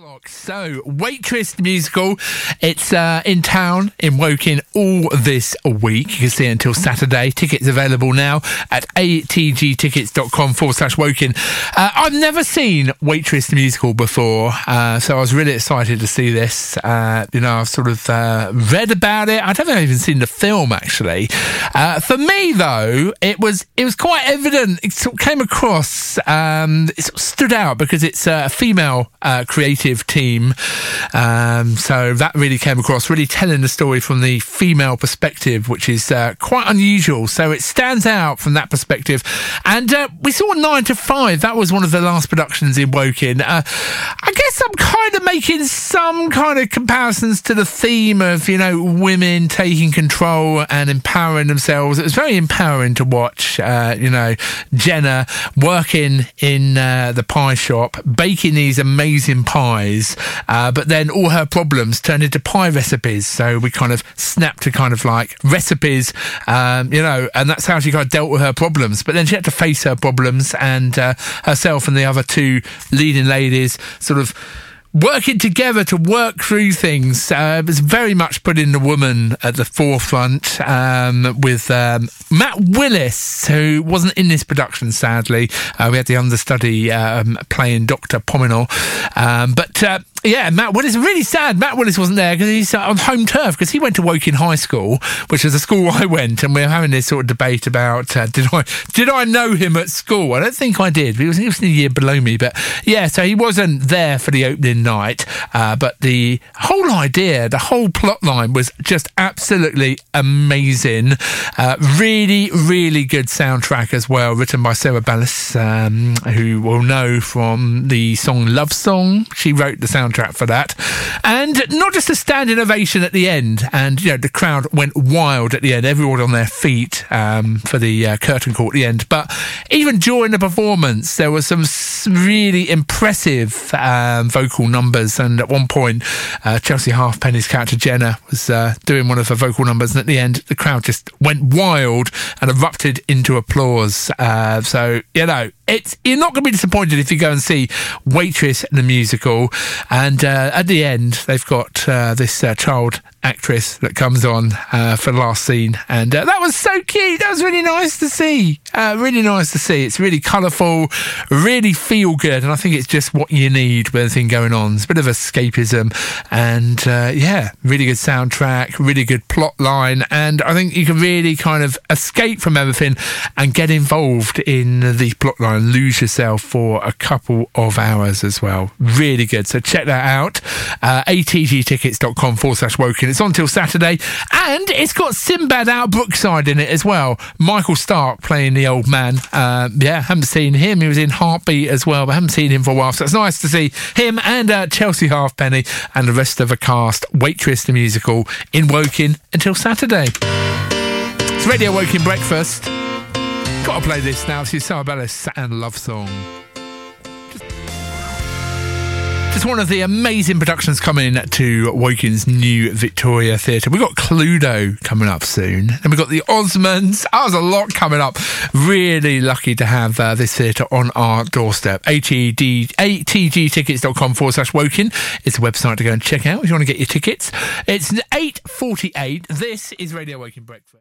So, Waitress the musical, it's in town in Woking all this week. You can see it until Saturday. Tickets available now at atgtickets.com/Woking. I've never seen Waitress the musical before, so I was really excited to see this. I've sort of read about it. I don't think I've even seen the film, actually. For me, though, it was quite evident. It sort of came across, it sort of stood out because it's a female creative team. So that really came across, really telling the story from the female perspective, which is quite unusual. So it stands out from that perspective. And we saw 9 to 5. That was one of the last productions in Woking. I guess I'm kind of making some kind of comparisons to the theme of, women taking control and empowering themselves. It was very empowering to watch, Jenna working in the pie shop, baking these amazing pies, but then all her problems turned into pie recipes. So we kind of snapped to kind of like recipes, and that's how she kind of dealt with her problems. But then she had to face her problems, and herself and the other two leading ladies sort of working together to work through things. It was very much putting the woman at the forefront, with Matt Willis, who wasn't in this production, sadly. We had the understudy playing Dr. Pominol. Matt Willis, really sad Matt Willis wasn't there because he's on home turf, because he went to Woking High School, which is a school I went, and we were having this sort of debate about did I know him at school? I don't think I did. He was a year below me, but yeah, so he wasn't there for the opening night, but the whole idea, the whole plot line was just absolutely amazing. Really, really good soundtrack as well, written by Sarah Ballas, who we'll know from the song Love Song. She wrote the soundtrack for that, and not just a standing ovation at the end, and the crowd went wild at the end, everyone on their feet for the curtain call at the end, but even during the performance there was some really impressive vocal numbers, and at one point Chelsea Halfpenny's character Jenna was doing one of her vocal numbers, and at the end the crowd just went wild and erupted into applause. So you're not going to be disappointed if you go and see Waitress the musical. And at the end, they've got this child actress that comes on for the last scene. And that was so cute. That was really nice to see. Really nice to see. It's really colourful, really feel good. And I think it's just what you need with everything going on. It's a bit of escapism. And really good soundtrack, really good plot line. And I think you can really kind of escape from everything and get involved in the plot line, lose yourself for a couple of hours as well. Really good. So check that out. atgtickets.com/Woking. It's on till Saturday, and it's got Sinbad out Brookside in it as well. Michael Stark playing the old man. Haven't seen him. He was in Heartbeat as well, but haven't seen him for a while. So it's nice to see him and Chelsea Halfpenny and the rest of the cast. Waitress the musical in Woking until Saturday. It's Radio Woking Breakfast. Got to play this now. This is Sarah Ballas and Love Song. It's one of the amazing productions coming to Woking's new Victoria Theatre. We've got Cluedo coming up soon. And we've got the Osmonds. There's a lot coming up. Really lucky to have this theatre on our doorstep. atgtickets.com/Woking. It's a website to go and check out if you want to get your tickets. It's 8:48. This is Radio Woking Breakfast.